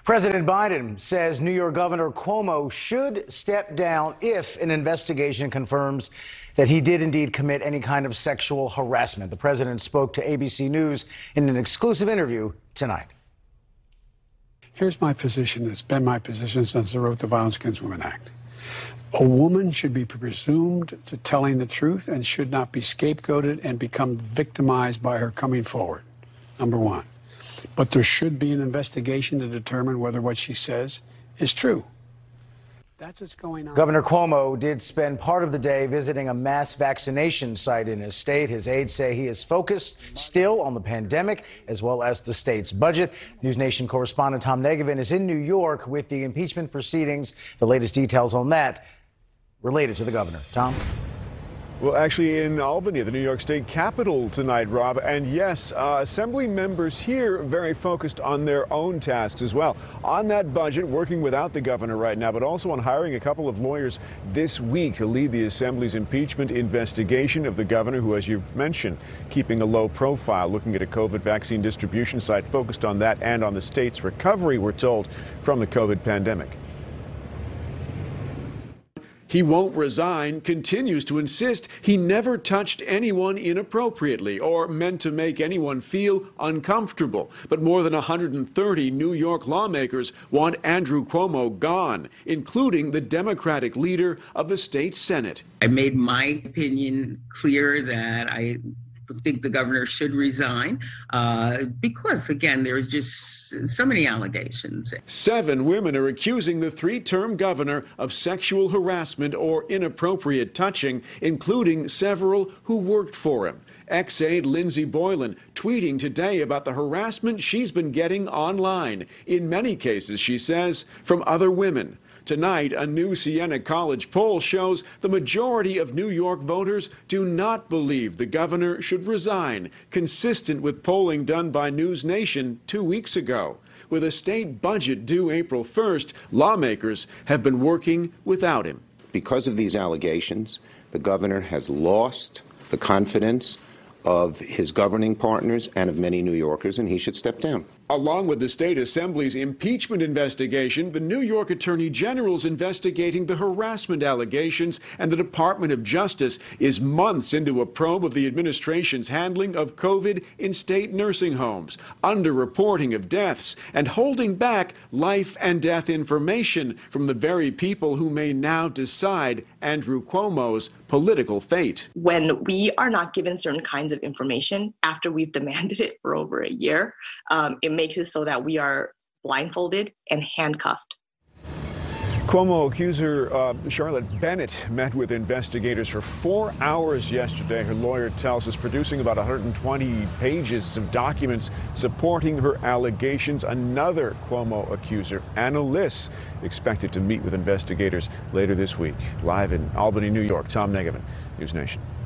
President Biden says New York Governor Cuomo should step down if an investigation confirms that he did indeed commit any kind of sexual harassment. The president spoke to ABC News in an exclusive interview tonight. Here's my position. It's been my position since I wrote the Violence Against Women Act. A woman should be presumed to telling the truth and should not be scapegoated and become victimized by her coming forward, number one. But there should be an investigation to determine whether what she says is true. That's what's going on. Governor Cuomo did spend part of the day visiting a mass vaccination site in his state. His aides say he is focused still on the pandemic as well as the state's budget. News Nation correspondent Tom Negevin is in New York with the impeachment proceedings. The latest details on that related to the governor. Tom? Well, actually in Albany, the New York State Capitol tonight, Rob. And yes, Assembly members here very focused on their own tasks as well. On that budget, working without the governor right now, but also on hiring a couple of lawyers this week to lead the Assembly's impeachment investigation of the governor, who, as you mentioned, keeping a low profile, looking at a COVID vaccine distribution site focused on that and on the state's recovery, we're told, from the COVID pandemic. He won't resign, continues to insist he never touched anyone inappropriately or meant to make anyone feel uncomfortable. But more than 130 New York lawmakers want Andrew Cuomo gone, including the Democratic leader of the state Senate. I made my opinion clear that I think the governor should resign because, again, there's just so many allegations. 7 women are accusing the 3-term governor of sexual harassment or inappropriate touching, including several who worked for him. Ex-aide Lindsey Boylan tweeting today about the harassment she's been getting online, in many cases, she says, from other women. Tonight, a new Siena College poll shows the majority of New York voters do not believe the governor should resign, consistent with polling done by News Nation 2 weeks ago. With a state budget due April 1st, lawmakers have been working without him. Because of these allegations, the governor has lost the confidence of his governing partners and of many New Yorkers, and he should step down. Along with the state assembly's impeachment investigation, the New York Attorney General's investigating the harassment allegations, and the Department of Justice is months into a probe of the administration's handling of COVID in state nursing homes, underreporting of deaths, and holding back life and death information from the very people who may now decide Andrew Cuomo's political fate. When we are not given certain kinds of information after we've demanded it for over a year, it makes it so that we are blindfolded and handcuffed. Cuomo accuser Charlotte Bennett met with investigators for 4 hours yesterday. Her lawyer tells us, producing about 120 pages of documents supporting her allegations. Another Cuomo accuser, Anna Liss, expected to meet with investigators later this week. Live in Albany, New York, Tom Negevin, News Nation.